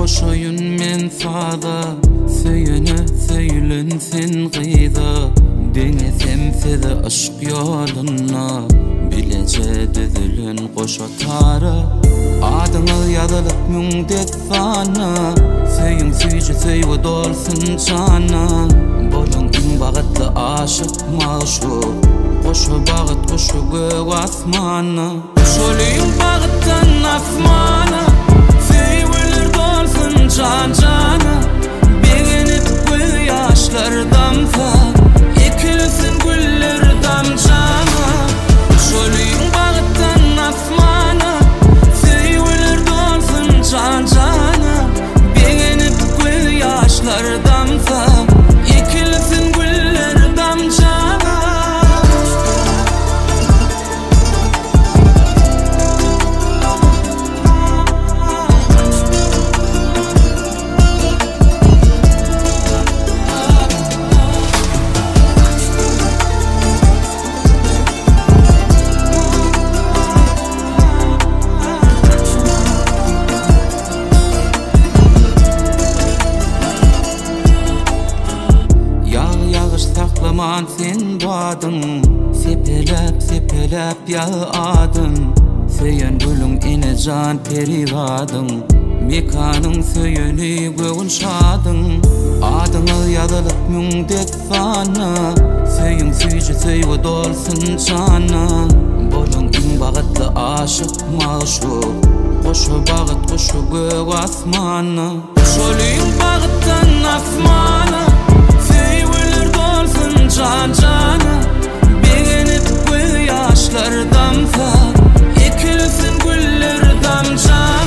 koşoyun men sada, söyüne söylensin gıyda. Denesem size aşk yoluna, bilece düzülün koşatara. Adıňy ýazylyp müňdet sana, söyüň süýje söýge dolsun cana. Boluň iň bagatly aşyk maşuk, koşu bagat koşu gök asmana. Şoluyum bagatdan asmana, söyüler dolsun can cana. Begenip göz ýaşlar damsa, ekilsin güller damjana. Şoluyum bagatdan asmana, söyüler dolsun can cana. Begenip göz ýaşlar damsa, ekilsin güller damjana. Saklaman sen badın, sepelep sepelep yağadın. Söyün gülün ene can perivadın, mekanın söyünü göğün şadın. Adıňy ýazylyp müňdet sana, söyüň süýje söýge dolsun cana. Boluň iň bagatly aşyk maşuk, koşu bagat koşu gök asmana. Şoluyum bagatdan asmana, söyüler dolsun can cana. Begenip göz ýaşlar damsa, ekilsin güller damjana.